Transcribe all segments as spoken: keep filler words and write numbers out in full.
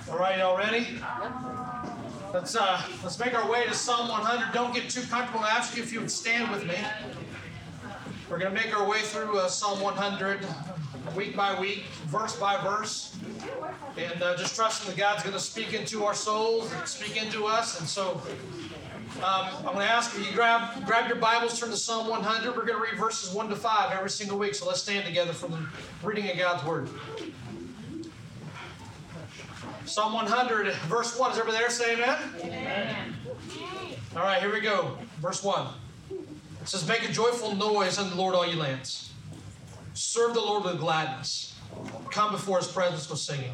All right, y'all ready? Let's uh, let's make our way to Psalm one hundred. Don't get too comfortable. I ask you if you would stand with me. We're going to make our way through uh, Psalm one hundred, week by week, verse by verse, and uh, just trusting that God's going to speak into our souls and speak into us. And so, um, I'm going to ask you grab grab your Bibles, turn to Psalm one hundred. We're going to read verses one to five every single week. So let's stand together for the reading of God's Word. Psalm one hundred, verse one. Is everybody there? Say amen. Amen. All right, here we go. Verse one. It says, "Make a joyful noise unto the Lord, all ye lands. Serve the Lord with gladness. Come before his presence with singing.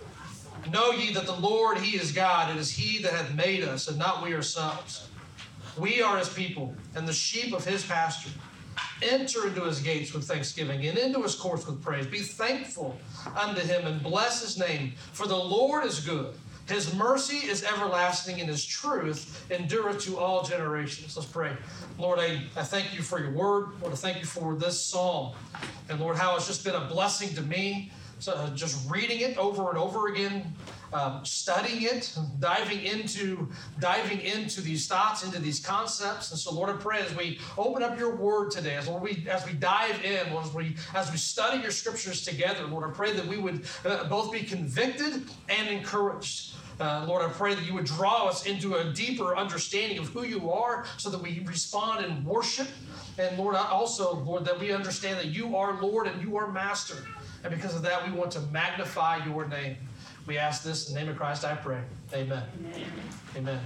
Know ye that the Lord, he is God. It is he that hath made us, and not we ourselves. We are his people, and the sheep of his pasture. Enter into his gates with thanksgiving, and into his courts with praise. Be thankful unto him, and bless his name. For the Lord is good. His mercy is everlasting, and his truth endureth to all generations." Let's pray. Lord, I, I thank you for your word. Lord, I thank you for this psalm. And Lord, how it's just been a blessing to me. So, uh, just reading it over and over again, um, studying it, diving into diving into these thoughts, into these concepts. And so, Lord, I pray as we open up your word today, as Lord, we as we dive in, Lord, as we as we study your scriptures together, Lord, I pray that we would uh, both be convicted and encouraged. Uh, Lord, I pray that you would draw us into a deeper understanding of who you are so that we respond in worship. And Lord, I also, Lord, that we understand that you are Lord and you are Master. And because of that, we want to magnify your name. We ask this in the name of Christ, I pray. Amen. Amen. Amen.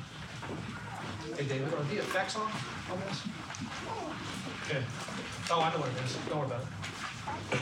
Hey, David, are the effects on on this? Okay. Oh, I know what it is. Don't worry about it.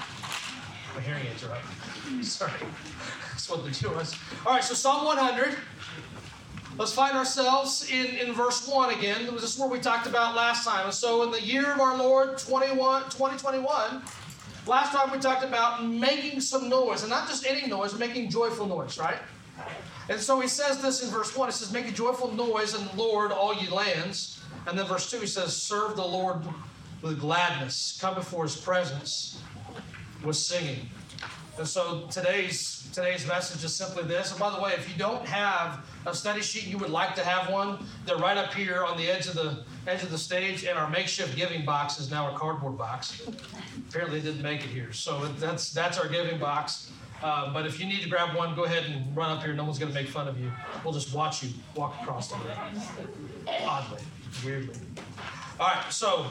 My hearing aids are up. Sorry. That's what the deal was. All right, so Psalm one hundred. Let's find ourselves in, in verse one again. This is where we talked about last time. So in the year of our Lord, twenty twenty-one, last time we talked about making some noise. And not just any noise, making joyful noise, right? And so he says this in verse one. He says, "Make a joyful noise in the Lord, all ye lands." And then verse two, he says, "Serve the Lord with gladness. Come before his presence with singing." And so today's today's message is simply this. And by the way, if you don't have a study sheet and you would like to have one, they're right up here on the edge of the edge of the stage. And our makeshift giving box is now a cardboard box. Apparently, they didn't make it here, so that's that's our giving box. Uh, but if you need to grab one, go ahead and run up here. No one's going to make fun of you. We'll just watch you walk across the room. Oddly, weirdly. All right, so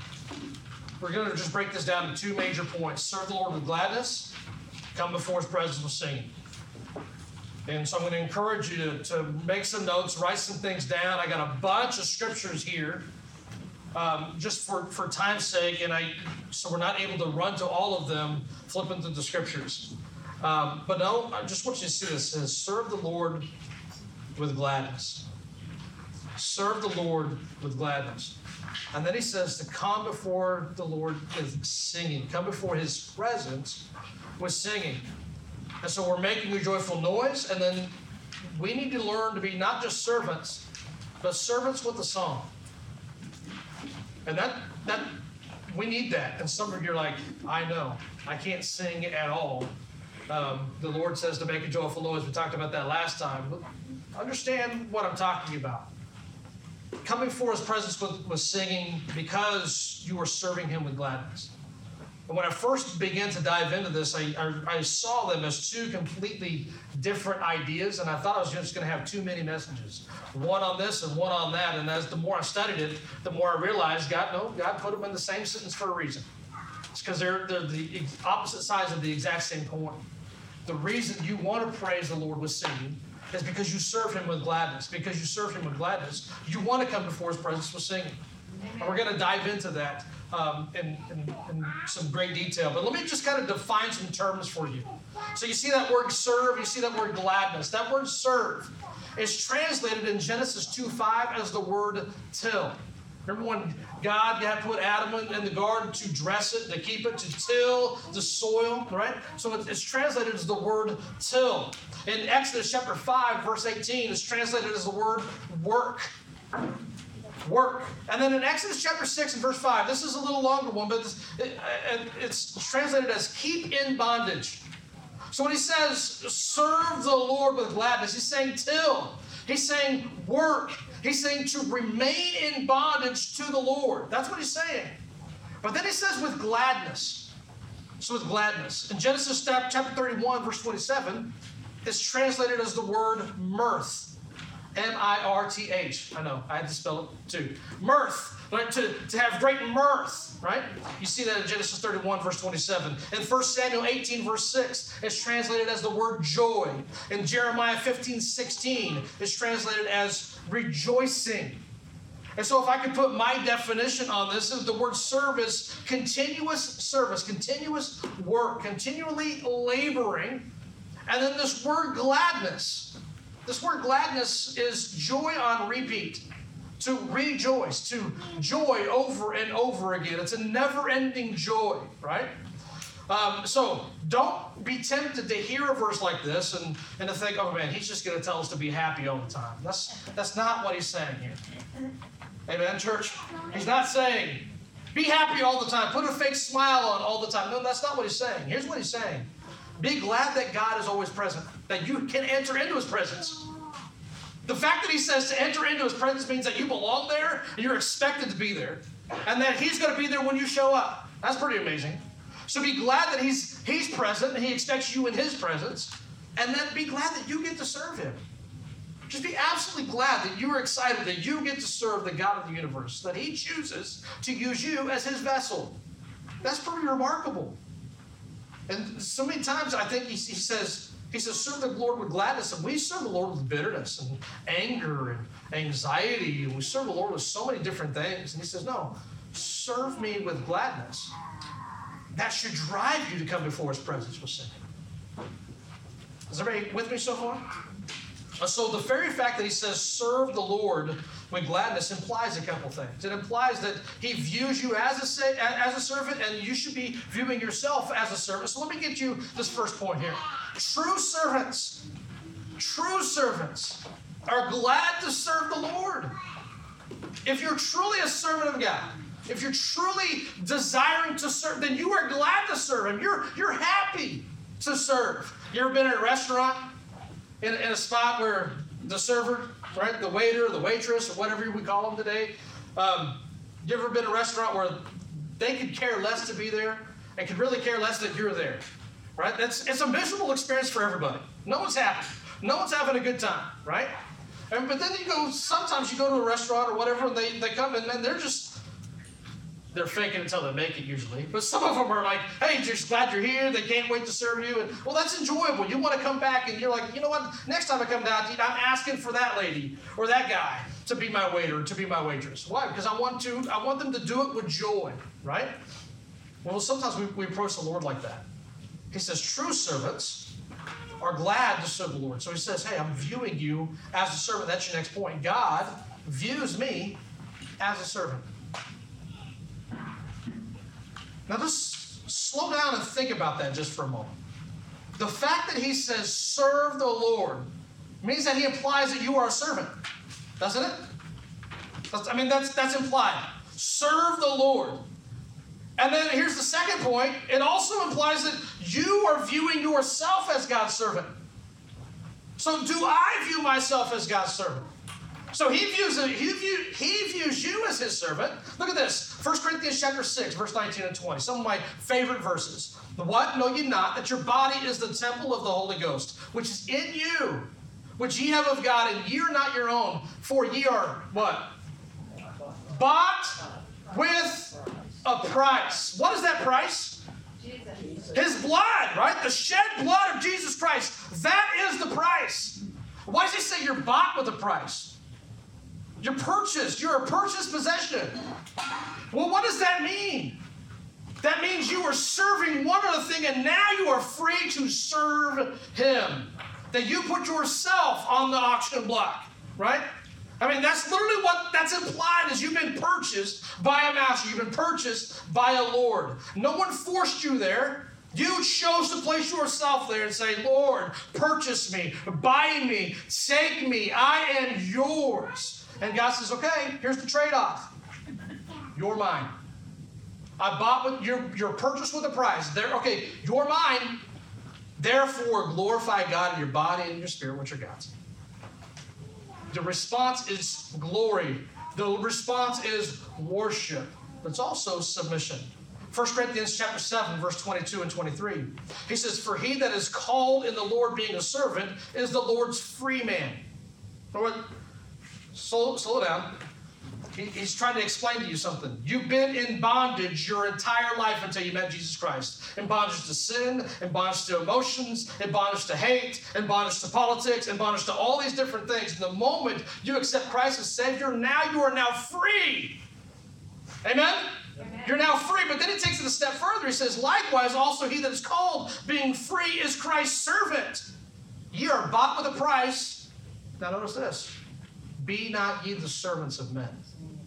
we're going to just break this down to two major points. Serve the Lord with gladness. Come before his presence with singing. And so I'm going to encourage you to, to make some notes, write some things down. I got a bunch of scriptures here, um, just for, for time's sake, and I so we're not able to run to all of them, flipping through the scriptures. Um, but no, I just want you to see this. It says, serve the Lord with gladness. Serve the Lord with gladness. And then he says to come before the Lord with singing. Come before his presence with singing. And so we're making a joyful noise, and then we need to learn to be not just servants, but servants with a song. And that that we need that. And some of you are like, I know, I can't sing at all. Um, the Lord says to make a joyful noise. We talked about that last time. Understand what I'm talking about. Coming before his presence with, with singing because you are serving him with gladness. And when I first began to dive into this, I, I, I saw them as two completely different ideas, and I thought I was just going to have too many messages. One on this and one on that. And as the more I studied it, the more I realized God, no, God put them in the same sentence for a reason. It's because they're, they're the opposite sides of the exact same coin. The reason you want to praise the Lord with singing is because you serve him with gladness. Because you serve him with gladness, you want to come before his presence with singing. Amen. And we're going to dive into that um, in, in, in some great detail. But let me just kind of define some terms for you. So you see that word serve, you see that word gladness. That word serve is translated in Genesis two five as the word till. Remember when God had put Adam in, in the garden to dress it, to keep it, to till the soil, right? So it's, it's translated as the word till. In Exodus chapter five, verse eighteen, it's translated as the word work. Work. And then in Exodus chapter six and verse five, this is a little longer one, but it's, it, it's translated as keep in bondage. So when he says, serve the Lord with gladness, he's saying till. He's saying work. He's saying to remain in bondage to the Lord. That's what he's saying. But then he says with gladness. So with gladness. In Genesis chapter thirty-one, verse twenty-seven, it's translated as the word mirth. M I R T H. I know, I had to spell it too. Mirth, right? To, to have great mirth, right? You see that in Genesis thirty-one, verse twenty-seven. In First Samuel eighteen, verse six, it's translated as the word joy. In Jeremiah fifteen, sixteen, it's translated as rejoicing. And so if I could put my definition on this, is the word service, continuous service, continuous work, continually laboring. And then this word gladness. This word gladness is joy on repeat. To rejoice, to joy over and over again. It's a never-ending joy, right? Um, so don't be tempted to hear a verse like this and, and to think, oh man, he's just going to tell us to be happy all the time. That's, that's not what he's saying here. Amen, church? He's not saying, be happy all the time. Put a fake smile on all the time. No, that's not what he's saying. Here's what he's saying. Be glad that God is always present, that you can enter into his presence. The fact that he says to enter into his presence means that you belong there and you're expected to be there, and that he's going to be there when you show up. That's pretty amazing. So be glad that he's, he's present and he expects you in his presence, and then be glad that you get to serve him. Just be absolutely glad that you are excited that you get to serve the God of the universe, that he chooses to use you as his vessel. That's pretty remarkable. And so many times I think he, he says, he says, serve the Lord with gladness. And we serve the Lord with bitterness and anger and anxiety. And we serve the Lord with so many different things. And he says, no, serve me with gladness. That should drive you to come before his presence with singing. Is everybody with me so far? So the very fact that he says, serve the Lord with gladness implies a couple things. It implies that he views you as a, as a servant, and you should be viewing yourself as a servant. So let me get you this first point here. True servants, true servants are glad to serve the Lord. If you're truly a servant of God, if you're truly desiring to serve, then you are glad to serve him. You're, you're happy to serve. You ever been at a restaurant? In, in a spot where the server, right, the waiter, the waitress, or whatever we call them today, um, you ever been in a restaurant where they could care less to be there and could really care less that you're there, right? That's it's a miserable experience for everybody. No one's happy. No one's having a good time, right? And, but then you go, sometimes you go to a restaurant or whatever, and they, they come in and they're just, they're faking until they make it usually. But some of them are like, hey, just glad you're here. They can't wait to serve you. And well, that's enjoyable. You want to come back and you're like, you know what? Next time I come down to eat, I'm asking for that lady or that guy to be my waiter, to be my waitress. Why? Because I want to, I want them to do it with joy, right? Well, sometimes we, we approach the Lord like that. He says, true servants are glad to serve the Lord. So he says, hey, I'm viewing you as a servant. That's your next point. God views me as a servant. Now just slow down and think about that just for a moment. The fact that he says, serve the Lord, means that he implies that you are a servant. Doesn't it? That's, I mean, that's, that's implied. Serve the Lord. And then here's the second point. It also implies that you are viewing yourself as God's servant. So do I view myself as God's servant? So he views it, he, view, he views you as his servant. Look at this. First Corinthians chapter six, verse nineteen and twenty. Some of my favorite verses. What? Know ye not that your body is the temple of the Holy Ghost, which is in you, which ye have of God, and ye are not your own. For ye are what? Bought with a price. What is that price? Jesus. His blood, right? The shed blood of Jesus Christ. That is the price. Why does he say you're bought with a price? You're purchased. You're a purchased possession. Well, what does that mean? That means you are serving one other thing, and now you are free to serve him. That you put yourself on the auction block, right? I mean, that's literally what that's implied is you've been purchased by a master. You've been purchased by a Lord. No one forced you there. You chose to place yourself there and say, Lord, purchase me, buy me, take me. I am yours. And God says, okay, here's the trade-off. You're mine. I bought with you're you're purchased with a price. There, okay, you're mine. Therefore, glorify God in your body and in your spirit, which are God's. The response is glory. The response is worship. But it's also submission. First Corinthians chapter seven, verse twenty-two and twenty-three. He says, for he that is called in the Lord being a servant is the Lord's free man. Lord, slow, slow down. He, he's trying to explain to you something. You've been in bondage your entire life until you met Jesus Christ. In bondage to sin, in bondage to emotions, in bondage to hate, in bondage to politics, in bondage to all these different things. And the moment you accept Christ as Savior, now you are now free. Amen? Amen? You're now free. But then he takes it a step further. He says, likewise, also he that is called, being free, is Christ's servant. Ye are bought with a price. Now notice this. Be not ye the servants of men.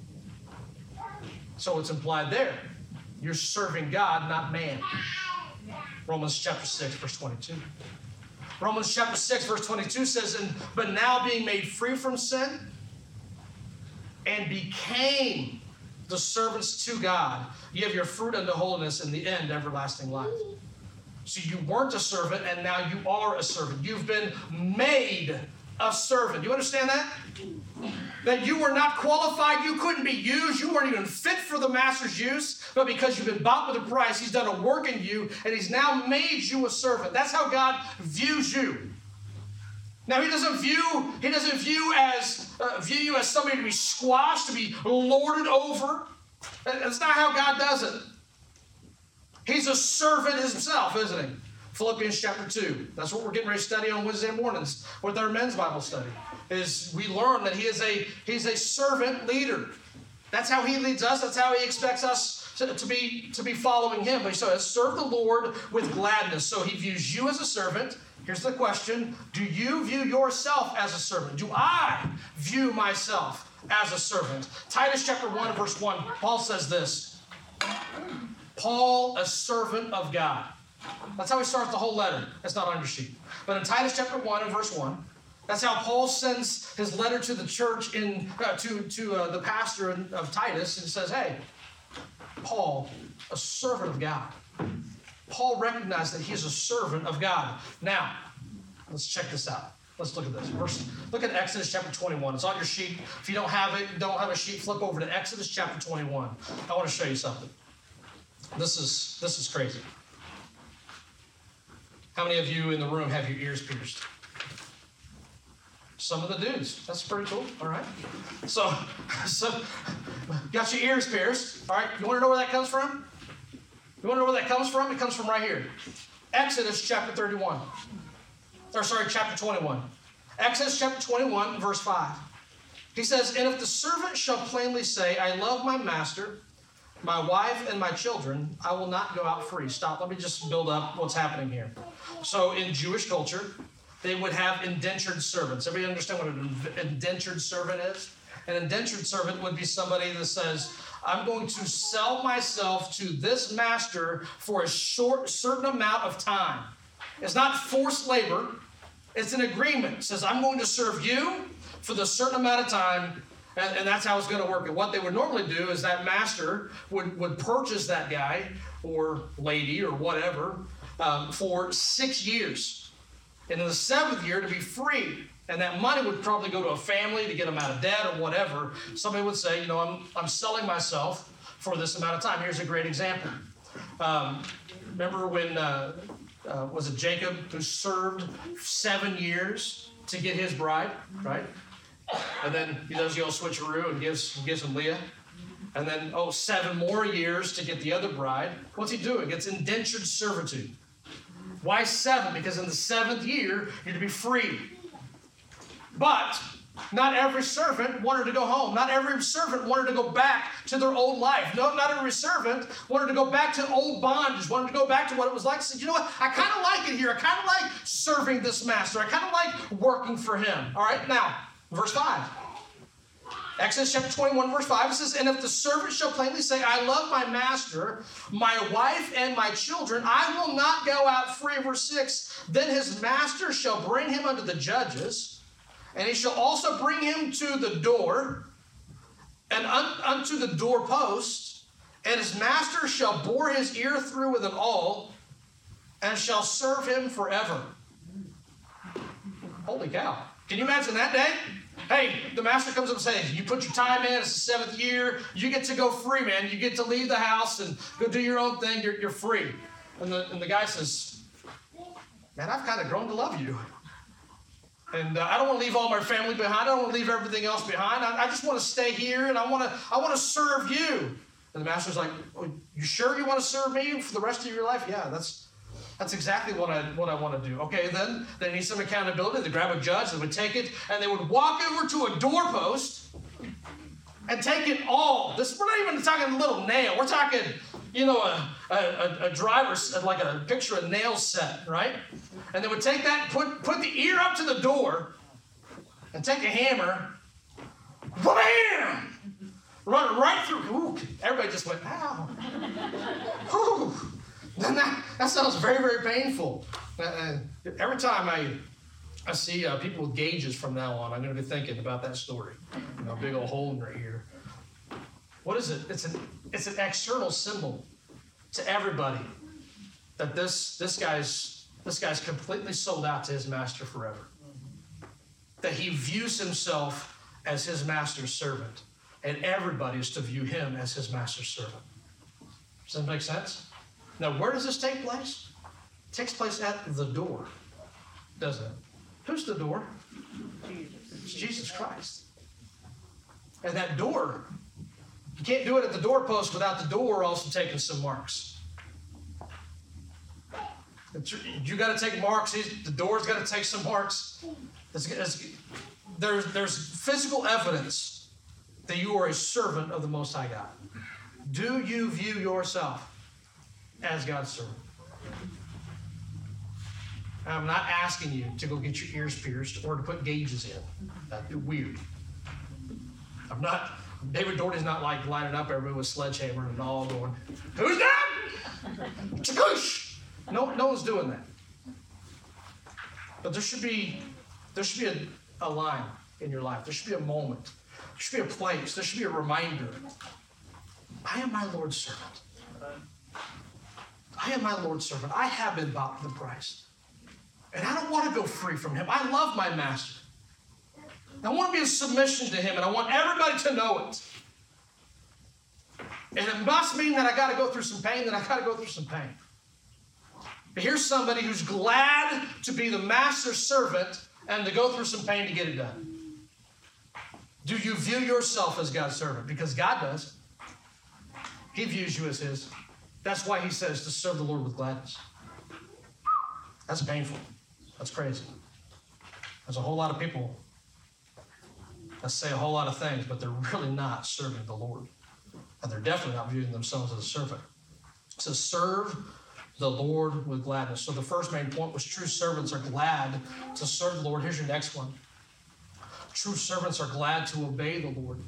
So it's implied there. You're serving God, not man. Romans chapter six, verse twenty-two. Romans chapter six, verse twenty-two says, and, but now being made free from sin and became the servants to God, ye have your fruit unto holiness, and the end everlasting life. So you weren't a servant, and now you are a servant. You've been made a servant. You understand that? That you were not qualified, you couldn't be used, you weren't even fit for the master's use, but because you've been bought with a price, he's done a work in you, and he's now made you a servant. That's how God views you. Now he doesn't view he doesn't view as uh, view you as somebody to be squashed, to be lorded over. That's not how God does it. He's a servant himself, isn't he? Philippians chapter two. That's what we're getting ready to study on Wednesday mornings with our men's Bible study. Is we learn that he is a he's a servant leader. That's how he leads us. That's how he expects us to, to be to be following him. But he says, serve the Lord with gladness. So he views you as a servant. Here's the question. Do you view yourself as a servant? Do I view myself as a servant? Titus chapter one, verse one, Paul says this. Paul, a servant of God. That's how he starts the whole letter. That's not on your sheet. But in Titus chapter one and verse one, that's how Paul sends his letter to the church, in uh, to, to uh, the pastor of Titus, and says, hey, Paul, a servant of God. Paul recognized that he is a servant of God. Now, let's check this out. Let's look at this. First, look at Exodus chapter twenty-one. It's on your sheet. If you don't have it, don't have a sheet, flip over to Exodus chapter twenty-one. I want to show you something. This is this is crazy. How many of you in the room have your ears pierced? Some of the dudes. That's pretty cool. All right. So, so got your ears pierced. All right. You want to know where that comes from? You want to know where that comes from? It comes from right here. Exodus chapter thirty-one. Or sorry, chapter twenty-one. Exodus chapter twenty-one, verse five. He says, and if the servant shall plainly say, I love my master, my wife, and my children, I will not go out free. Stop. Let me just build up what's happening here. So in Jewish culture, they would have indentured servants. Everybody understand what an indentured servant is? An indentured servant would be somebody that says, I'm going to sell myself to this master for a short, certain amount of time. It's not forced labor. It's an agreement. It says, I'm going to serve you for the certain amount of time, and, and that's how it's going to work. And what they would normally do is that master would, would purchase that guy or lady or whatever um, for six years. And in the seventh year to be free. And that money would probably go to a family to get them out of debt or whatever. Somebody would say, you know, I'm, I'm selling myself for this amount of time. Here's a great example. Um, remember when, uh, uh, was it Jacob who served seven years to get his bride, right? And then he does the old switcheroo and gives, gives him Leah. And then, oh, seven more years to get the other bride. What's he doing? It's indentured servitude. Why seven? Because in the seventh year, you're to be free. But not every servant wanted to go home. Not every servant wanted to go back to their old life. No, not every servant wanted to go back to old bondage, wanted to go back to what it was like. Said, you know what? I kind of like it here. I kind of like serving this master. I kind of like working for him. All right, now, verse five. Exodus chapter twenty-one, verse five, it says, and if the servant shall plainly say, I love my master, my wife, and my children, I will not go out free. Verse six, then his master shall bring him unto the judges, and he shall also bring him to the door, and un- unto the doorpost, and his master shall bore his ear through with an awl, and shall serve him forever. Holy cow. Can you imagine that day? Hey, the master comes up and says, you put your time in, it's the seventh year, you get to go free, man. You get to leave the house and go do your own thing, you're, you're free. And the, and the guy says, man, I've kind of grown to love you. And uh, I don't want to leave all my family behind. I don't want to leave everything else behind. I, I just want to stay here, and I want to I want to serve you. And the master's like, oh, you sure you want to serve me for the rest of your life? Yeah, that's That's exactly what I what I want to do. Okay, then they need some accountability. They grab a judge, they would take it, and they would walk over to a doorpost and take it all. This, we're not even talking a little nail. We're talking, you know, a, a, a driver's, like a picture of nail set, right? And they would take that, put, put the ear up to the door, and take a hammer, bam! Run it right through. Ooh, everybody just went, ow. Ooh. Then that, that sounds very, very painful. Uh, every time I I see uh, people with gauges from now on, I'm going to be thinking about that story. You know, a big old hole in their ear. What is it? It's an it's an external symbol to everybody that this this guy's this guy's completely sold out to his master forever. That he views himself as his master's servant, and everybody is to view him as his master's servant. Does that make sense? Now, where does this take place? It takes place at the door, doesn't it? Who's the door? Jesus. It's Jesus Christ. And that door, you can't do it at the doorpost without the door also taking some marks. It's, you got to take marks. The door's got to take some marks. It's, it's, there's, there's physical evidence that you are a servant of the Most High God. Do you view yourself as God's servant? I'm not asking you to go get your ears pierced or to put gauges in. That'd be weird. I'm not, David Doherty's not like lining up everybody with sledgehammer and all going, who's that? Chakoosh! No, no one's doing that. But there should be, there should be a, a line in your life. There should be a moment. There should be a place. There should be a reminder. I am my Lord's servant. I am my Lord's servant. I have been bought with a price. And I don't want to go free from him. I love my master. I want to be in submission to him, and I want everybody to know it. And it must mean that I got to go through some pain, that I got to go through some pain. But here's somebody who's glad to be the master's servant and to go through some pain to get it done. Do you view yourself as God's servant? Because God does. He views you as his. That's why he says to serve the Lord with gladness. That's painful. That's crazy. There's a whole lot of people that say a whole lot of things, but they're really not serving the Lord. And they're definitely not viewing themselves as a servant. It says, serve the Lord with gladness. So the first main point was true servants are glad to serve the Lord. Here's your next one. True servants are glad to obey the Lord.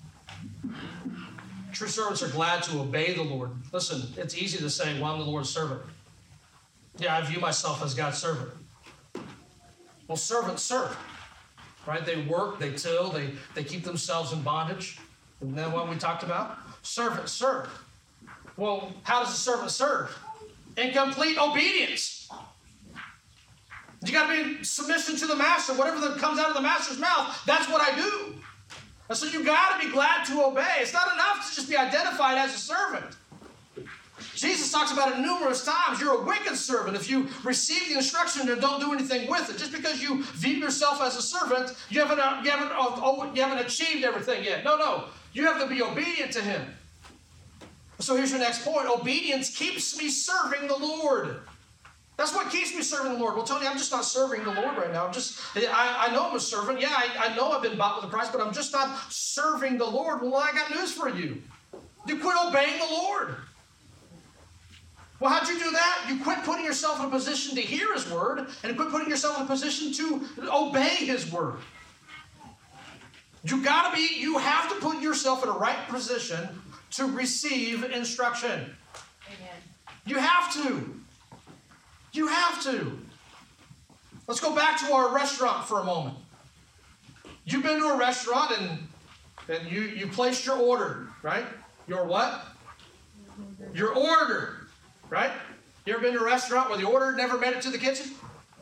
True servants are glad to obey the Lord. Listen, it's easy to say, well, I'm the Lord's servant. Yeah, I view myself as God's servant. Well, servants serve, right? They work, they till, they, they keep themselves in bondage. Isn't that what we talked about? Servants serve. Well, how does a servant serve? In complete obedience. You got to be in submission to the master. Whatever that comes out of the master's mouth, that's what I do. And so you got to be glad to obey. It's not enough to just be identified as a servant. Jesus talks about it numerous times. You're a wicked servant if you receive the instruction and don't do anything with it. Just because you view yourself as a servant, you haven't, you haven't, oh, you haven't achieved everything yet. No, no. You have to be obedient to him. So here's your next point. Obedience keeps me serving the Lord. That's what keeps me serving the Lord. Well, Tony, I'm just not serving the Lord right now. I'm just, I, I know I'm a servant. Yeah, I, I know I've been bought with a price, but I'm just not serving the Lord. Well, I got news for you. You quit obeying the Lord. Well, how'd you do that? You quit putting yourself in a position to hear his word and quit putting yourself in a position to obey his word. You gotta be, you have to put yourself in a right position to receive instruction. Amen. You have to. You have to. Let's go back to our restaurant for a moment. You've been to a restaurant and, and you, you placed your order, right? Your what? Your order, right? You ever been to a restaurant where the order never made it to the kitchen?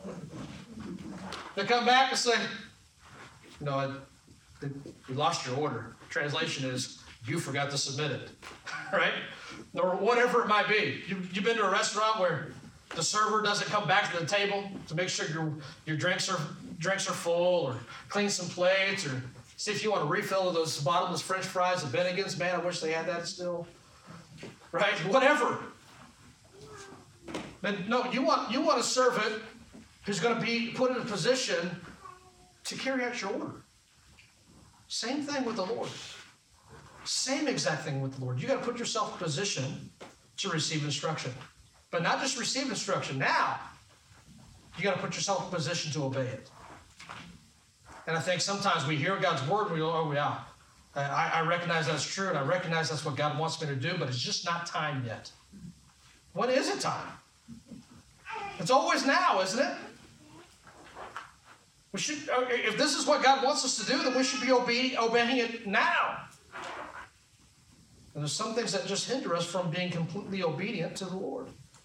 They come back and say, no, I, we lost your order. Translation is, you forgot to submit it, right? Or whatever it might be. You, you've been to a restaurant where the server doesn't come back to the table to make sure your, your drinks are drinks are full, or clean some plates, or see if you want a refill of those bottomless French fries at Bennigan's. Man, I wish they had that still. Right? Whatever. But no, you want you want a servant who's going to be put in a position to carry out your order. Same thing with the Lord. Same exact thing with the Lord. You got to put yourself in a position to receive instruction. But not just receive instruction. Now, you got to put yourself in a position to obey it. And I think sometimes we hear God's word and we go, oh yeah, I, I recognize that's true, and I recognize that's what God wants me to do, but it's just not time yet. When is it time? It's always now, isn't it? We should, if this is what God wants us to do, then we should be obe- obeying it now. And there's some things that just hinder us from being completely obedient to the Lord.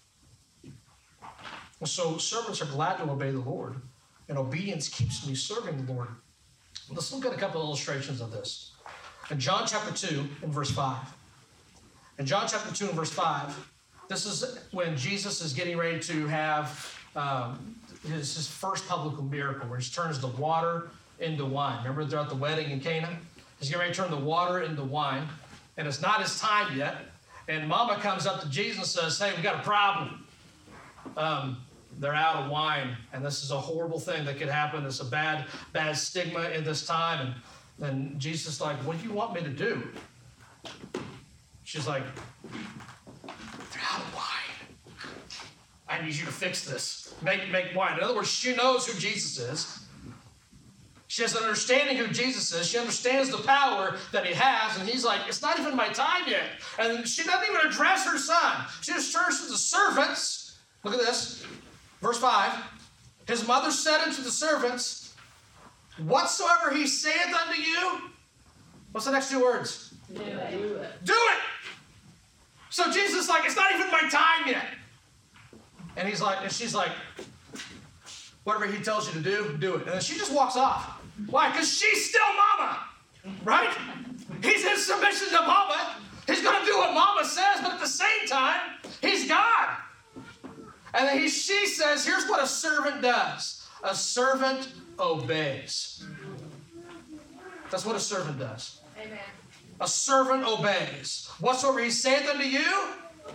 And so servants are glad to obey the Lord, and obedience keeps me serving the Lord. Let's look at a couple of illustrations of this. In John chapter two and verse five. In John chapter two and verse five, this is when Jesus is getting ready to have um, his, his first public miracle, where he turns the water into wine. Remember throughout the wedding in Cana? He's getting ready to turn the water into wine, and it's not his time yet. And Mama comes up to Jesus and says, hey, we've got a problem. Um, they're out of wine, and this is a horrible thing that could happen. It's a bad, bad stigma in this time. And then Jesus is like, what do you want me to do? She's like, they're out of wine. I need you to fix this. Make, make wine. In other words, she knows who Jesus is. She has an understanding who Jesus is. She understands the power that he has. And he's like, it's not even my time yet. And she doesn't even address her son. She just turns to the servants. Look at this. Verse five. His mother said unto the servants, whatsoever he saith unto you. What's the next two words? Do it. Do it. Do it. So Jesus is like, it's not even my time yet. And he's like, and she's like, whatever he tells you to do, do it. And then she just walks off. Why? Because she's still Mama, right? He's in submission to Mama. He's going to do what Mama says, but at the same time, he's God. And then he, she says, here's what a servant does. A servant obeys. That's what a servant does. Amen. A servant obeys. Whatsoever he saith unto you,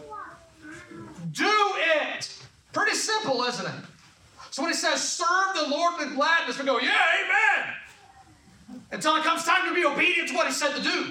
do it. Pretty simple, isn't it? So when he says, serve the Lord with gladness, we go, yeah, amen. Until it comes time to be obedient to what he said to do.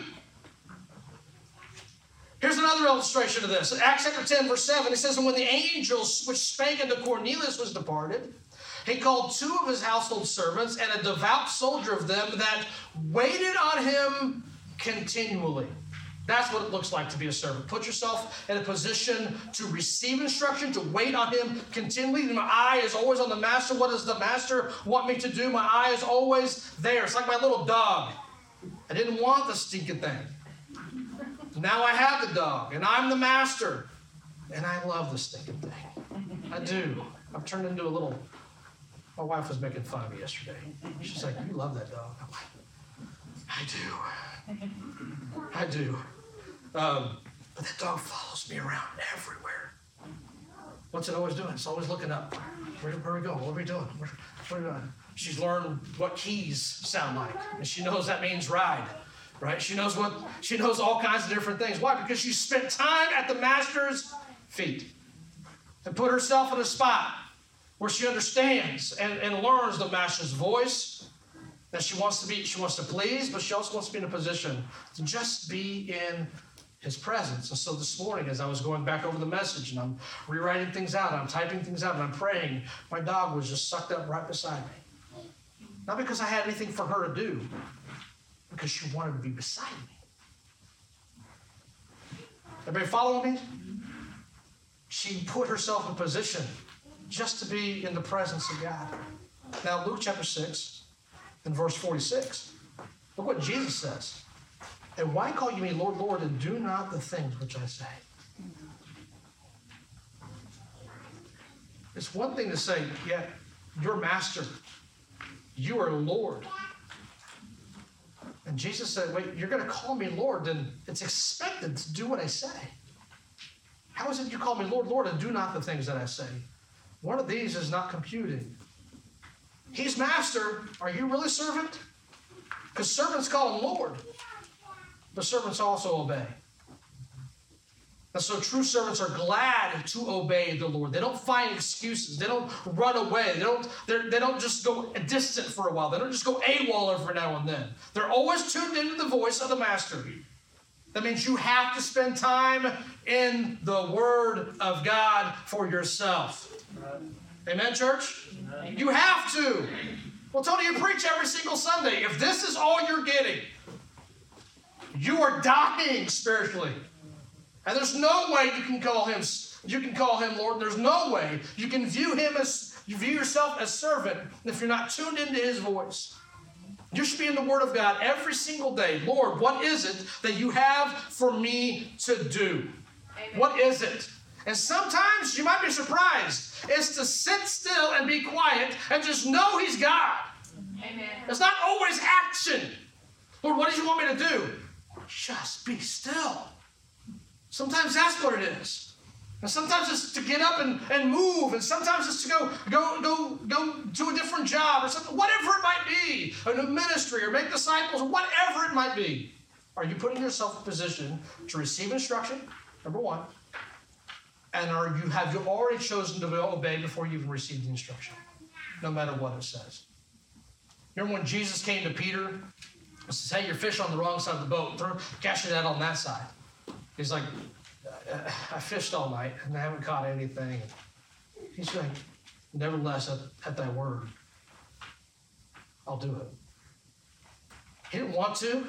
Here's another illustration of this. Acts chapter ten, verse seven, it says, and when the angels which spake unto Cornelius was departed, he called two of his household servants and a devout soldier of them that waited on him continually. That's what it looks like to be a servant. Put yourself in a position to receive instruction, to wait on him continually. My eye is always on the master. What does the master want me to do? My eye is always there. It's like my little dog. I didn't want the stinking thing. Now I have the dog, and I'm the master. And I love the stinking thing. I do. I've turned into a little... My wife was making fun of me yesterday. She's like, you love that dog. I'm like, I do. I do. Um, but that dog follows me around everywhere. What's it always doing? It's always looking up. Where, where are we going? What are we doing? Where, what are we doing? She's learned what keys sound like. And she knows that means ride. Right? She knows what she knows all kinds of different things. Why? Because she spent time at the master's feet. And put herself in a spot where she understands and, and learns the master's voice. That she wants to be, she wants to please, but she also wants to be in a position to just be in his presence. And so this morning, as I was going back over the message and I'm rewriting things out, I'm typing things out, and I'm praying, my dog was just sucked up right beside me. Not because I had anything for her to do, because she wanted to be beside me. Everybody following me? She put herself in position just to be in the presence of God. Now, Luke chapter six. In verse forty-six, look what Jesus says. And why call you me Lord, Lord, and do not the things which I say? It's one thing to say, yeah, you're master. You are Lord. And Jesus said, wait, you're going to call me Lord, then it's expected to do what I say. How is it you call me Lord, Lord, and do not the things that I say? One of these is not computing. He's master. Are you really servant? Because servants call him Lord. But servants also obey. And so true servants are glad to obey the Lord. They don't find excuses. They don't run away. They don't, they don't just go distant for a while. They don't just go AWOL every now and then. They're always tuned into the voice of the master. That means you have to spend time in the Word of God for yourself. Amen, church? Amen. You have to. Well, Tony, you preach every single Sunday. If this is all you're getting, you are dying spiritually. And there's no way you can call him, you can call him Lord. There's no way you can view him as, you view yourself as servant if you're not tuned into his voice. You should be in the Word of God every single day. Lord, what is it that you have for me to do? Amen. What is it? And sometimes you might be surprised. It's to sit still and be quiet and just know he's God. Amen. It's not always action. Lord, what do you want me to do? Just be still. Sometimes that's what it is. And sometimes it's to get up and, and move. And sometimes it's to go, go, go, go to a different job or something. Whatever it might be. Or a ministry or make disciples or whatever it might be. Are you putting yourself in a position to receive instruction? Number one. And are you have you already chosen to obey before you even receive the instruction? No matter what it says. Remember when Jesus came to Peter and says, hey, you're fishing on the wrong side of the boat. Throw, cast your net on that side. He's like, I fished all night and I haven't caught anything. He's like, nevertheless, at, at thy word, I'll do it. He didn't want to.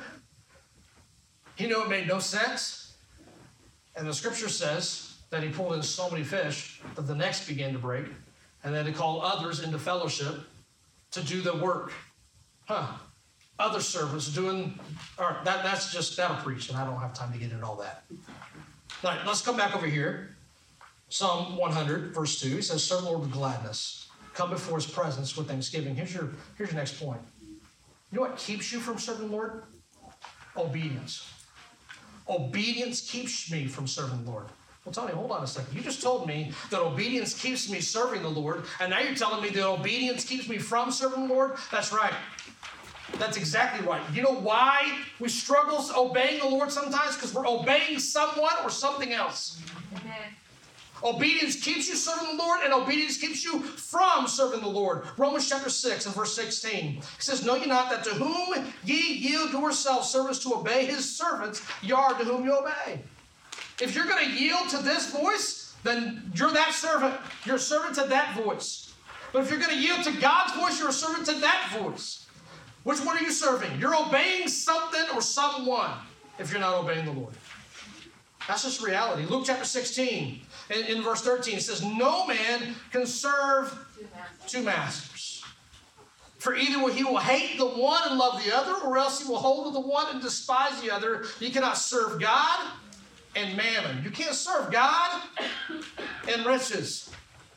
He knew it made no sense. And the scripture says that he pulled in so many fish that the nets began to break. And then he called others into fellowship to do the work. Huh. Other servants doing, all right, that, that's just, that'll preach, and I don't have time to get into all that. All right, let's come back over here. Psalm one hundred, verse two, he says, serve the Lord with gladness. Come before his presence with thanksgiving. Here's your, here's your next point. You know what keeps you from serving the Lord? Obedience. Obedience keeps me from serving the Lord. Well, Tony, hold on a second. You just told me that obedience keeps me serving the Lord, and now you're telling me that obedience keeps me from serving the Lord? That's right. That's exactly right. You know why we struggle obeying the Lord sometimes? Because we're obeying someone or something else. Amen. Obedience keeps you serving the Lord, and obedience keeps you from serving the Lord. Romans chapter six and verse sixteen. It says, know ye not that to whom ye yield yourselves service to obey his servants, ye are to whom you obey. If you're going to yield to this voice, then you're that servant. You're a servant to that voice. But if you're going to yield to God's voice, you're a servant to that voice. Which one are you serving? You're obeying something or someone if you're not obeying the Lord. That's just reality. Luke chapter sixteen, in, in verse thirteen, it says, no man can serve two masters. For either he will hate the one and love the other, or else he will hold to the one and despise the other. You cannot serve God and mammon. You can't serve God and riches.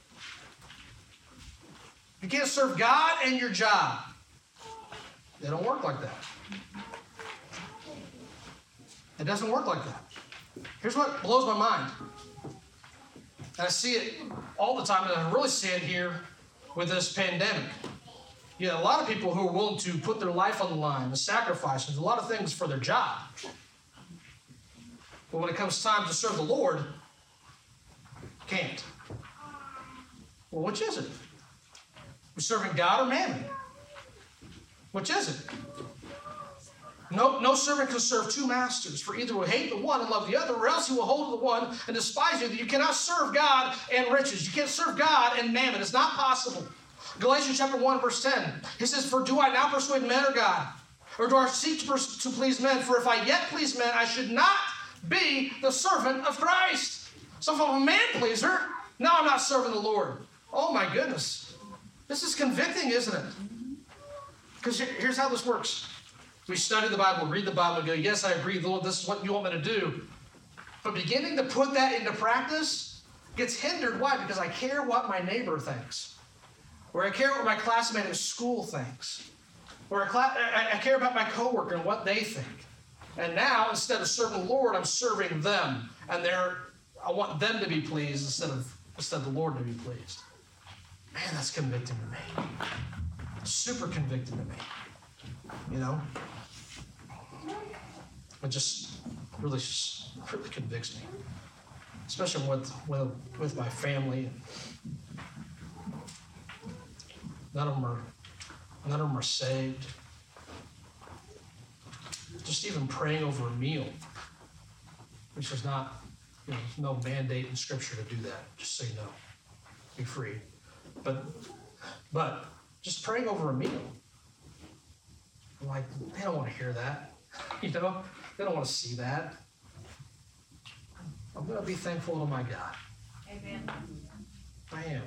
You can't serve God and your job. They don't work like that. It doesn't work like that. Here's what blows my mind. And I see it all the time, and I really see it here with this pandemic. You know, a lot of people who are willing to put their life on the line and sacrifice and do a lot of things for their job. But when it comes time to serve the Lord, can't. Well, which is it? We're serving God or mammon? Which is it? No, no servant can serve two masters, for either will hate the one and love the other, or else he will hold to the one and despise the other. You cannot serve God and riches. You can't serve God and mammon. It's not possible. Galatians chapter one, verse ten. He says, for do I now persuade men or God? Or do I seek to, pers- to please men? For if I yet please men, I should not be the servant of Christ. So if I'm a man pleaser, now I'm not serving the Lord. Oh my goodness. This is convicting, isn't it? Because here's how this works. We study the Bible, read the Bible, and go, yes, I agree, Lord, this is what you want me to do. But beginning to put that into practice gets hindered. Why? Because I care what my neighbor thinks. Or I care what my classmate at school thinks. Or I care about my coworker and what they think. And now, instead of serving the Lord, I'm serving them. And they're, I want them to be pleased instead of, instead of the Lord to be pleased. Man, that's convicting to me. Super convicting to me. You know? It just really, really convicts me. Especially with, with, with my family. None of them are, none of them are saved. Just even praying over a meal, which is not, you know, no mandate in Scripture to do that. Just say no. Be free. But, but just praying over a meal. Like, they don't want to hear that. You know? They don't want to see that. I'm going to be thankful to my God. Amen. I am.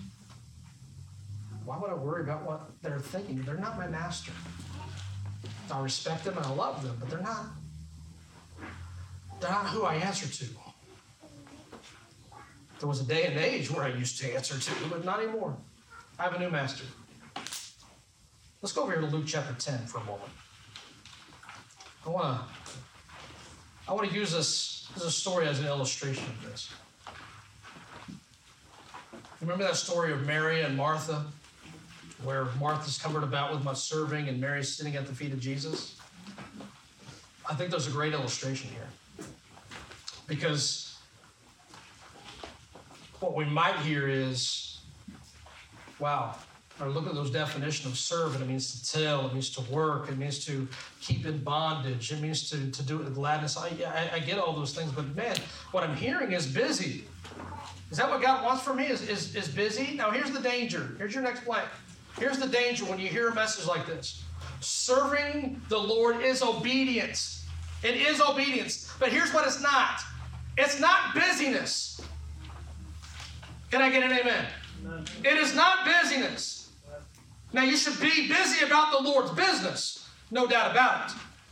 Why would I worry about what they're thinking? They're not my master. I respect them and I love them, but they're not, they're not who I answer to. There was a day and age where I used to answer to, but not anymore. I have a new master. Let's go over here to Luke chapter ten for a moment. I want to I want to use this as a story as an illustration of this. Remember that story of Mary and Martha, where Martha's covered about with much serving and Mary's sitting at the feet of Jesus? I think there's a great illustration here. Because what we might hear is, wow, or look at those definitions of serve, and it means to tell, it means to work, it means to keep in bondage, it means to, to do it with gladness. I, I, I get all those things, but man, what I'm hearing is busy. Is that what God wants for me, is, is, is busy? Now here's the danger. Here's your next blank. Here's the danger when you hear a message like this. Serving the Lord is obedience. It is obedience. But here's what it's not. It's not busyness. Can I get an amen? Amen. It is not busyness. Now you should be busy about the Lord's business. No doubt about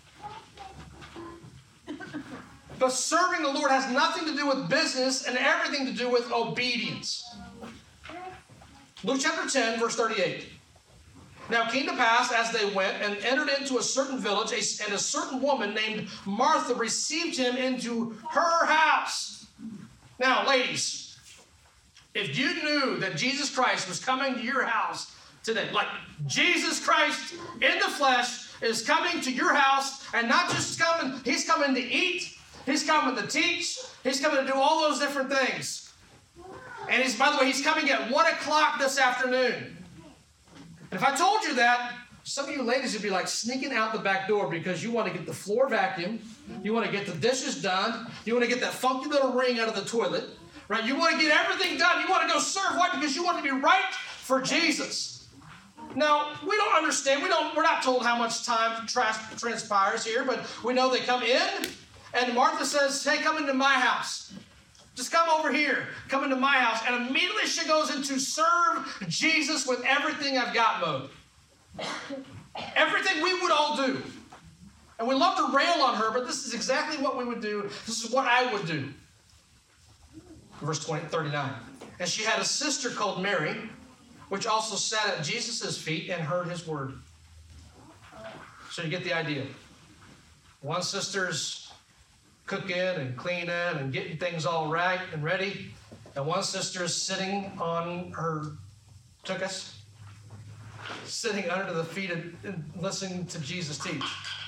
it. But serving the Lord has nothing to do with business and everything to do with obedience. Luke chapter ten, verse thirty-eight. Now it came to pass as they went and entered into a certain village, and a certain woman named Martha received him into her house. Now, ladies, if you knew that Jesus Christ was coming to your house today, like Jesus Christ in the flesh is coming to your house, and not just coming, he's coming to eat, he's coming to teach, he's coming to do all those different things. And he's, by the way, he's coming at one o'clock this afternoon. And if I told you that, some of you ladies would be like sneaking out the back door because you want to get the floor vacuumed, you want to get the dishes done, you want to get that funky little ring out of the toilet, right? You want to get everything done. You want to go serve. Why? Because you want to be right for Jesus. Now, we don't understand. We don't, we're not told how much time trans- transpires here, but we know they come in, and Martha says, hey, come into my house. Just come over here. Come into my house. And immediately she goes into serve Jesus with everything I've got mode. Everything we would all do. And we love to rail on her, but this is exactly what we would do. This is what I would do. Verse twenty, thirty-nine. And she had a sister called Mary, which also sat at Jesus' feet and heard his word. So you get the idea. One sister's cooking and cleaning and getting things all right and ready. And one sister is sitting on her tuchus, sitting under the feet and, and listening to Jesus teach.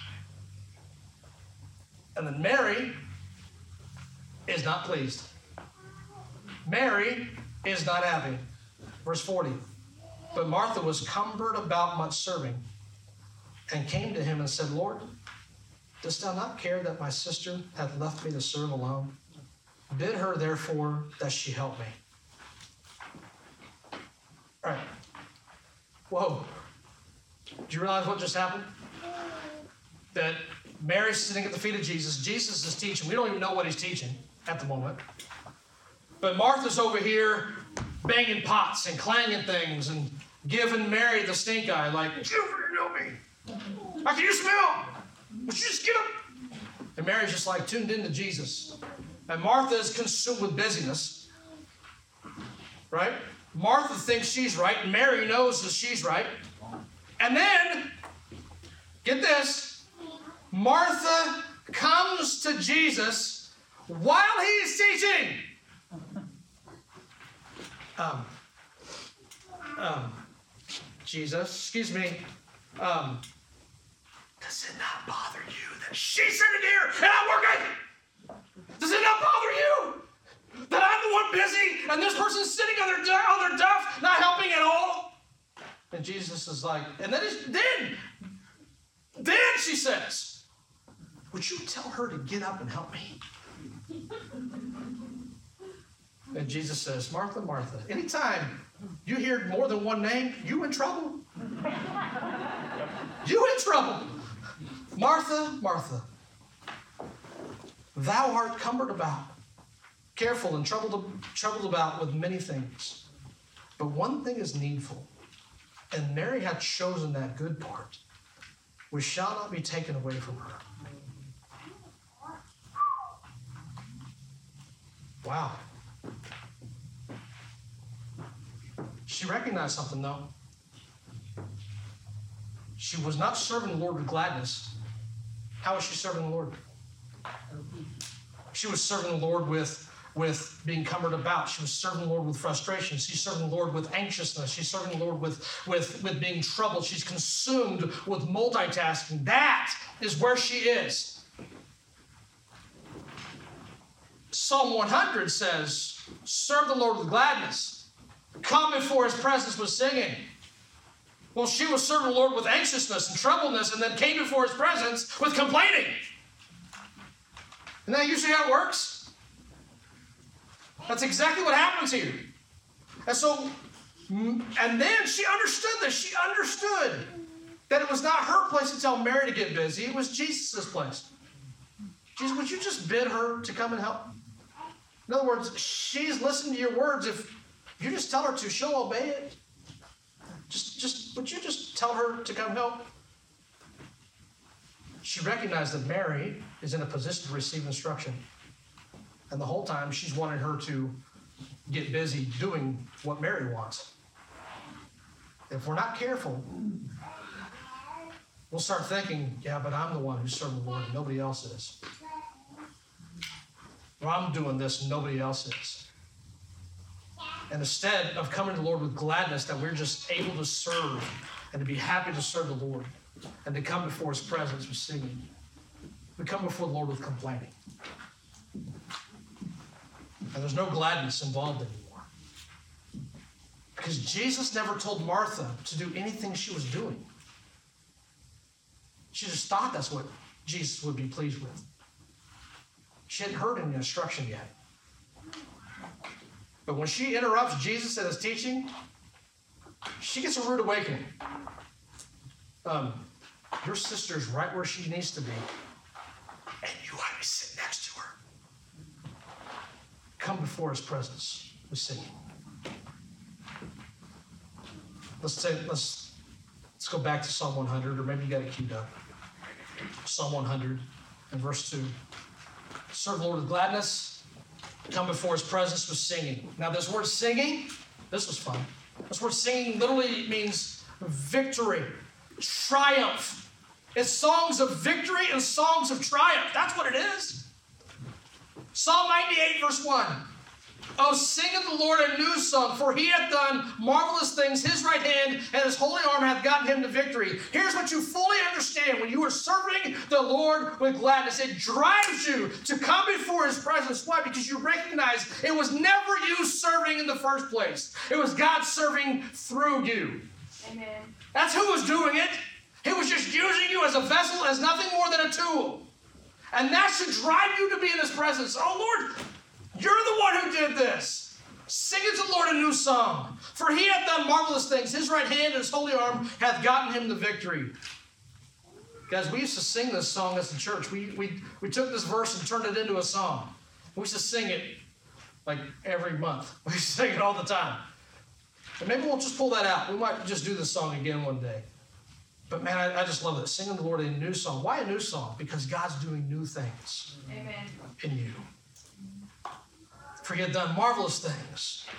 And then Mary is not pleased. Mary is not happy. Verse forty. But Martha was cumbered about much serving and came to him and said, Lord, dost thou not care that my sister hath left me to serve alone? Bid her, therefore, that she help me. All right. Whoa. Do you realize what just happened? That Mary's sitting at the feet of Jesus. Jesus is teaching. We don't even know what he's teaching at the moment. But Martha's over here banging pots and clanging things and giving Mary the stink eye, like, you know me. How can you smell? Would you just get up? And Mary's just like tuned into Jesus. And Martha is consumed with busyness. right? Martha thinks she's right, and Mary knows that she's right. And then, get this, Martha comes to Jesus while he's teaching. Um, um, Jesus, excuse me, um, does it not bother you that she's sitting here and I'm working? Does it not bother you that I'm the one busy and this person's sitting on their, on their duff, not helping at all? And Jesus is like, and then, then, then she says, would you tell her to get up and help me? And Jesus says, Martha, Martha, anytime you hear more than one name, you in trouble. You in trouble. Martha, Martha, thou art cumbered about, careful and troubled, troubled about with many things. But one thing is needful, and Mary had chosen that good part, which shall not be taken away from her. Wow. She recognized something, though. She was not serving the Lord with gladness. How was she serving the Lord? She was serving the Lord with, with being cumbered about. She was serving the Lord with frustration. She's serving the Lord with anxiousness. She's serving the Lord with, with, with being troubled. She's consumed with multitasking. That is where she is. Psalm one hundred says, serve the Lord with gladness. Come before his presence with singing. Well, she was serving the Lord with anxiousness and troubledness, and then came before his presence with complaining. Isn't that usually how it works? That's exactly what happens here. And so, and then she understood this. She understood that it was not her place to tell Mary to get busy. It was Jesus' place. Jesus, would you just bid her to come and help? In other words, she's listening to your words. If you just tell her to, she'll obey it. Just, just, would you just tell her to come help? She recognized that Mary is in a position to receive instruction. And the whole time, she's wanted her to get busy doing what Mary wants. If we're not careful, we'll start thinking, yeah, but I'm the one who's serving the Lord and nobody else is. Or I'm doing this and nobody else is. And instead of coming to the Lord with gladness that we're just able to serve and to be happy to serve the Lord and to come before his presence with singing, we come before the Lord with complaining. And there's no gladness involved anymore. Because Jesus never told Martha to do anything she was doing. She just thought that's what Jesus would be pleased with. She hadn't heard any instruction yet. But when she interrupts Jesus in his teaching, she gets a rude awakening. Um, your sister's right where she needs to be, and you ought to be sitting next to her. Come before his presence with singing. Let's take let's let's go back to Psalm one hundred, or maybe you got it queued up. Psalm one hundred and verse two. Serve the Lord with gladness. Come before his presence with singing. Now, this word singing, this was fun. This word singing literally means victory, triumph. It's songs of victory and songs of triumph. That's what it is. Psalm ninety-eight, verse one. Oh, sing unto the Lord a new song, for he hath done marvelous things. His right hand and his holy arm hath gotten him to victory. Here's what you fully understand when you are serving the Lord with gladness. It drives you to come before his presence. Why? Because you recognize it was never you serving in the first place. It was God serving through you. Amen. That's who was doing it. He was just using you as a vessel, as nothing more than a tool. And that should drive you to be in his presence. Oh, Lord, you're the one who did this. Sing unto the Lord a new song. For he hath done marvelous things. His right hand and his holy arm hath gotten him the victory. Guys, we used to sing this song as a church. We, we, we took this verse and turned it into a song. We used to sing it like every month. We used to sing it all the time. And maybe we'll just pull that out. We might just do this song again one day. But man, I, I just love it. Singing the Lord a new song. Why a new song? Because God's doing new things. Amen. In you. For he had done marvelous things.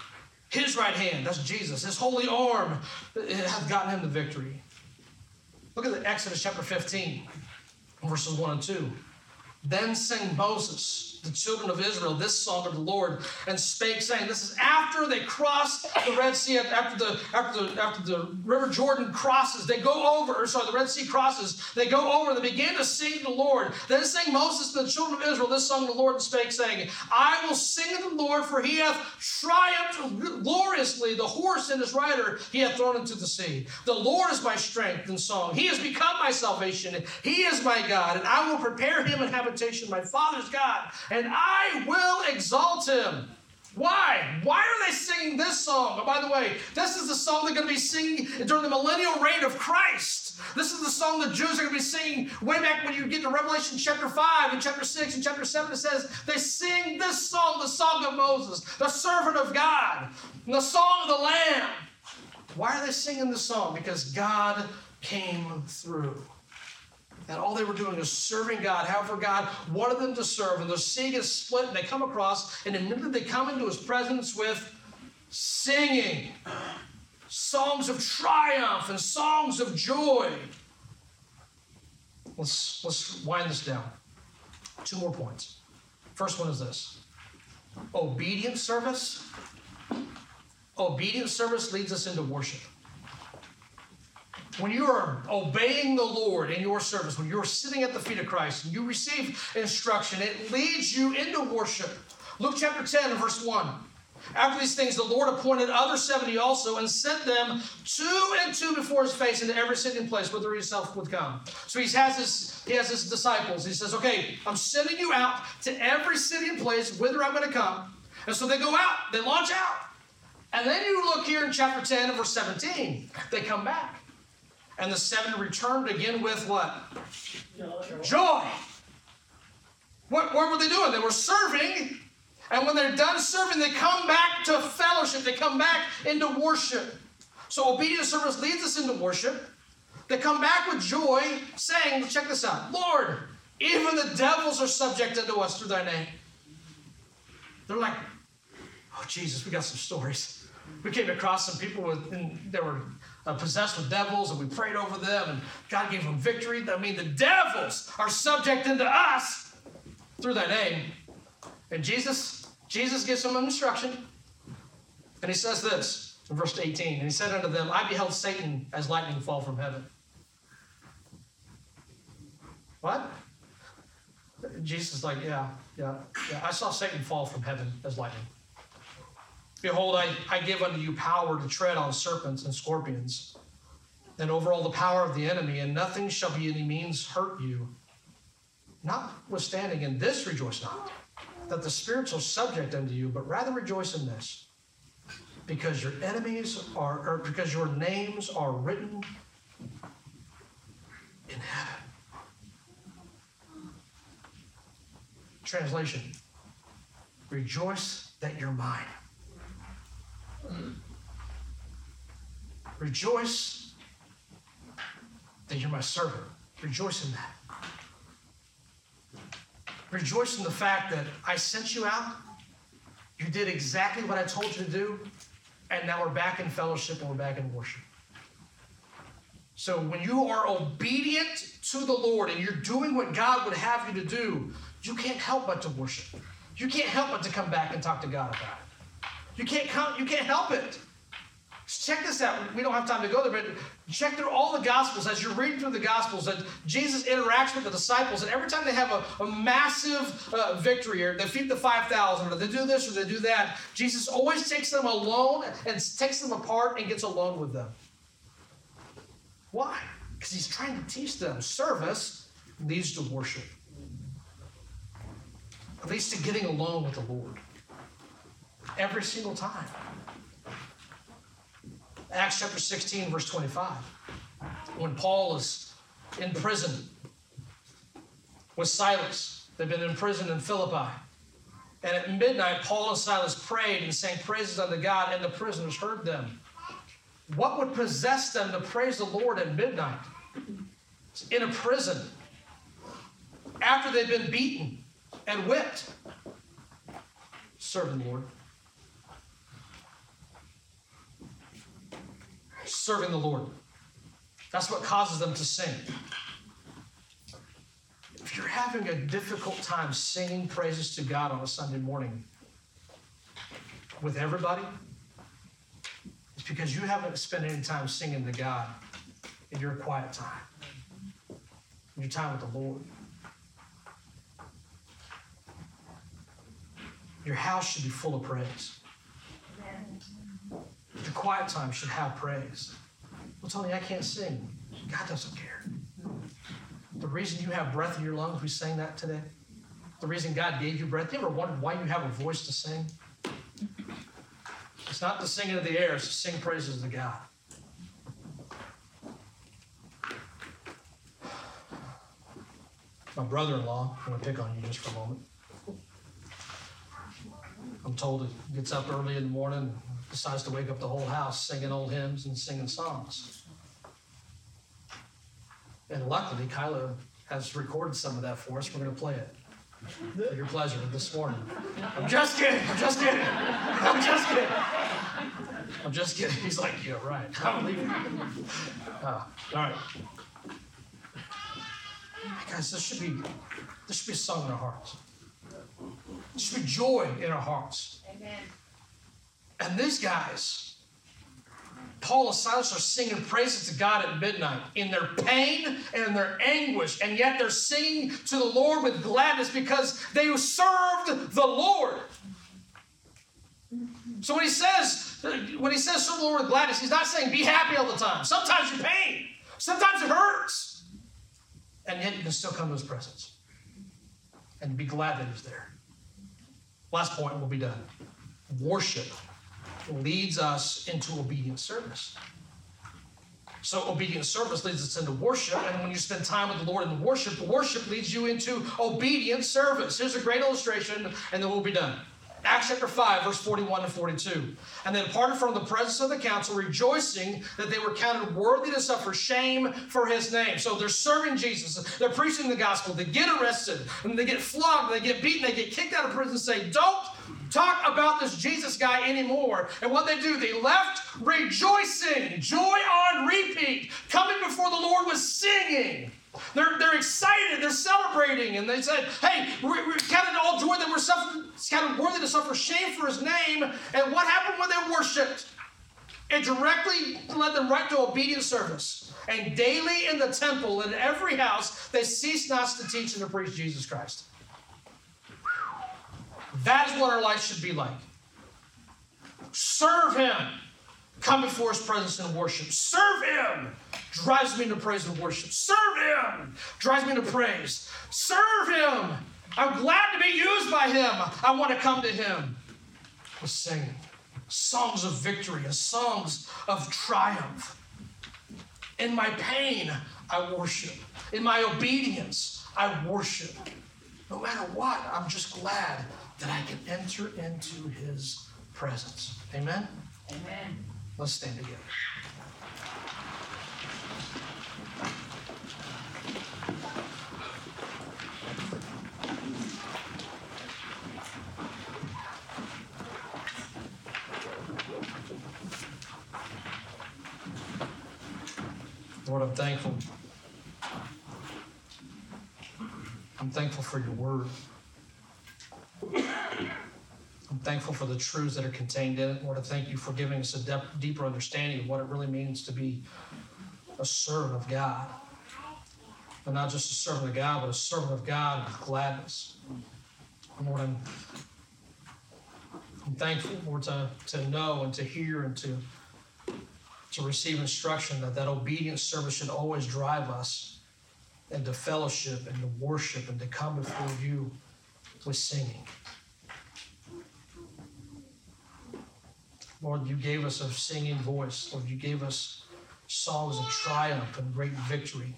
His right hand, that's Jesus, his holy arm, it hath gotten him the victory. Look at the Exodus chapter fifteen, verses one and two. Then sang Moses, the children of Israel, this song of the Lord, and spake, saying, this is after they cross the Red Sea, after the after the after the River Jordan crosses, they go over, or sorry, the Red Sea crosses, they go over, they begin to sing to the Lord. Then sang Moses to the children of Israel, this song of the Lord, and spake, saying, I will sing to the Lord, for he hath triumphed gloriously. The horse and his rider he hath thrown into the sea. The Lord is my strength and song. He has become my salvation. He is my God, and I will prepare him an habitation, my father's God, and I will exalt him. Why? Why are they singing this song? Oh, by the way, this is the song they're going to be singing during the millennial reign of Christ. This is the song the Jews are going to be singing way back when you get to Revelation chapter five and chapter six and chapter seven. It says they sing this song, the song of Moses, the servant of God, and the song of the Lamb. Why are they singing this song? Because God came through. And all they were doing was serving God, however God wanted them to serve. And the sea gets split, and they come across, and immediately they come into his presence with singing, songs of triumph and songs of joy. Let's, let's wind this down. Two more points. First one is this. Obedient service. Obedient service leads us into worship. When you are obeying the Lord in your service, when you're sitting at the feet of Christ and you receive instruction, it leads you into worship. Luke chapter ten, verse one. After these things, the Lord appointed other seventy also and sent them two and two before his face into every city and place whither he himself would come. So he has his, he has his disciples. He says, okay, I'm sending you out to every city and place whither I'm going to come. And so they go out, they launch out. And then you look here in chapter ten and verse seventeen. They come back. And the seven returned again with what? Joy. Joy. What, what were they doing? They were serving. And when they're done serving, they come back to fellowship. They come back into worship. So obedient service leads us into worship. They come back with joy, saying, check this out, Lord, even the devils are subject unto us through thy name. They're like, oh, Jesus, we got some stories. We came across some people with, and they were uh, possessed with devils, and we prayed over them, and God gave them victory. I mean, the devils are subject unto us through thy name. And Jesus, Jesus gives them an instruction, and he says this in verse eighteen, and he said unto them, I beheld Satan as lightning fall from heaven. What? Jesus is like, yeah, yeah, yeah. I saw Satan fall from heaven as lightning. Behold, I, I give unto you power to tread on serpents and scorpions, and over all the power of the enemy, and nothing shall by any means hurt you. Notwithstanding, in this rejoice not, that the spirits are subject unto you, but rather rejoice in this, because your enemies are, or because your names are written in heaven. Translation, rejoice that you're mine. Rejoice that you're my servant. Rejoice in that. Rejoice in the fact that I sent you out. You did exactly what I told you to do. And now we're back in fellowship and we're back in worship. So when you are obedient to the Lord and you're doing what God would have you to do, you can't help but to worship. You can't help but to come back and talk to God about it. You can't come, you can't help it. Check this out. We don't have time to go there, but check through all the Gospels. As you're reading through the Gospels, that Jesus interacts with the disciples, and every time they have a, a massive uh, victory, or they feed the five thousand, or they do this, or they do that, Jesus always takes them alone and takes them apart and gets alone with them. Why? Because he's trying to teach them service leads to worship. It leads to getting alone with the Lord. Every single time. Acts chapter sixteen, verse twenty-five. When Paul is in prison with Silas. They've been in prison in Philippi. And at midnight, Paul and Silas prayed and sang praises unto God, and the prisoners heard them. What would possess them to praise the Lord at midnight? In a prison. After they've been beaten and whipped. Serve the Lord. serving the Lord. That's what causes them to sing. If you're having a difficult time singing praises to God on a Sunday morning with everybody, it's because you haven't spent any time singing to God in your quiet time, in your time with the Lord. Your house should be full of praise. Your quiet time should have praise. Well, Tony, I can't sing. God doesn't care. The reason you have breath in your lungs, we sang that today. The reason God gave you breath. You ever wondered why you have a voice to sing? It's not the singing of the air, it's to sing praises to God. My brother-in-law, I'm going to pick on you just for a moment. I'm told he gets up early in the morning and decides to wake up the whole house singing old hymns and singing songs. And luckily, Kyla has recorded some of that for us. We're going to play it for your pleasure this morning. I'm just kidding. I'm just kidding. I'm just kidding. I'm just kidding. He's like, yeah, right. I'm leaving. Oh, all right. Guys, this should be, this should be a song in our hearts. There should be joy in our hearts. Amen. And these guys, Paul and Silas, are singing praises to God at midnight in their pain and in their anguish, and yet they're singing to the Lord with gladness because they served the Lord. So when he says, when he says serve the Lord with gladness, he's not saying be happy all the time. Sometimes you're pain. Sometimes it hurts. And yet you can still come to his presence and be glad that he's there. Last point, and we'll be done. Worship leads us into obedient service. So obedient service leads us into worship, and when you spend time with the Lord in worship, worship leads you into obedient service. Here's a great illustration, and then we'll be done. Acts chapter five, verse forty-one to forty-two. And they departed from the presence of the council, rejoicing that they were counted worthy to suffer shame for his name. So they're serving Jesus. They're preaching the gospel. They get arrested, and they get flogged, they get beaten, they get kicked out of prison and say, don't talk about this Jesus guy anymore. And what they do, they left rejoicing, joy on repeat, coming before the Lord with singing. They're, they're excited, they're celebrating, and they said, hey, we're, we're counted all joy that we're suffering, counted worthy to suffer shame for his name. And what happened when they worshiped? It directly led them right to obedient service. And daily in the temple, in every house, they ceased not to teach and to preach Jesus Christ. That is what our life should be like. Serve him. Come before his presence in worship. Serve him. Drives me into praise and worship. Serve him. Drives me into praise. Serve him. I'm glad to be used by him. I want to come to him with singing. Songs of victory and songs of triumph. In my pain, I worship. In my obedience, I worship. No matter what, I'm just glad that I can enter into his presence. Amen? Amen. Let's stand together. Lord, I'm thankful. I'm thankful for your word. I'm thankful for the truths that are contained in it. Lord, I thank you for giving us a de- deeper understanding of what it really means to be a servant of God. And not just a servant of God, but a servant of God with gladness. Lord, I'm, I'm thankful, Lord, to, to know and to hear and to, to receive instruction that that obedient service should always drive us into fellowship and to worship and to come before you with singing. Lord, you gave us a singing voice. Lord, you gave us songs of triumph and great victory.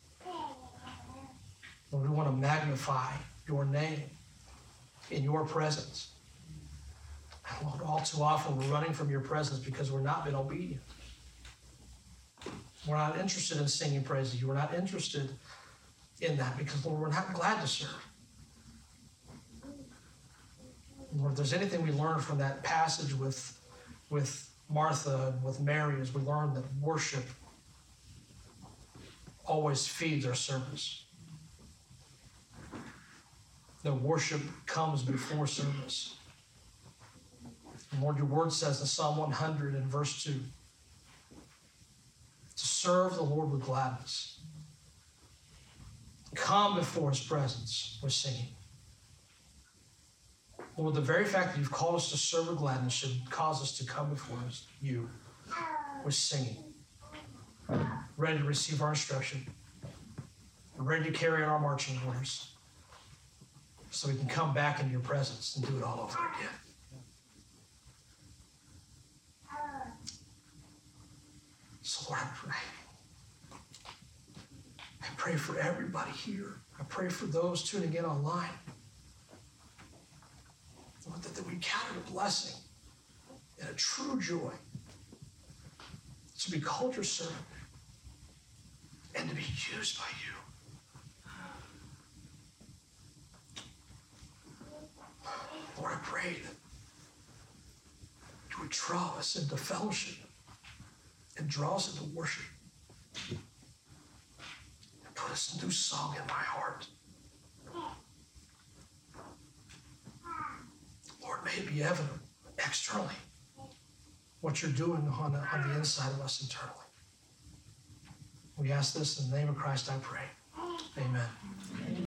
Lord, we want to magnify your name in your presence. And Lord, all too often we're running from your presence because we're not been obedient. We're not interested in singing praises. You. We're not interested in that because, Lord, we're not glad to serve. Lord, if there's anything we learn from that passage with, with Martha and with Mary, as we learn that worship always feeds our service. That worship comes before service. And Lord, your word says in Psalm one hundred and verse two, to serve the Lord with gladness. Come before his presence with singing. Lord, the very fact that you've called us to serve with gladness should cause us to come before you with singing. Ready to receive our instruction. Ready to carry out our marching orders. So we can come back into your presence and do it all over again. So Lord, I pray. I pray for everybody here. I pray for those tuning in online. Lord, that, that we count it a blessing and a true joy to be called your servant and to be used by you. Lord, I pray that you would draw us into fellowship and draw us into worship and put us a new song in my heart. Lord, may it be evident externally what you're doing on the, on the inside of us internally. We ask this in the name of Christ, I pray. Amen.